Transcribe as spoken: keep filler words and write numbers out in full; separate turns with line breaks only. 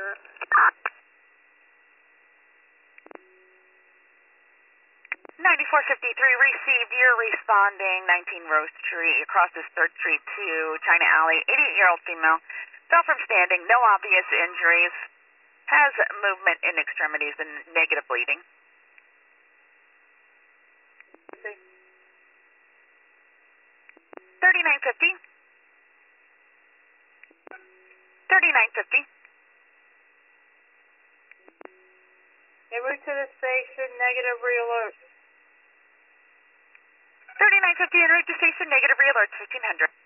ninety-four fifty-three received. You're responding nineteen Rose Street. Across this third Street to China Alley. eighty-eight-year-old female. Fell from standing. No obvious injuries. Has movement in extremities and negative bleeding. thirty-nine fifty. thirty-nine fifty.
En route to the station, negative re-alert.
thirty-nine fifty en route to station, negative re-alert, fifteen hundred.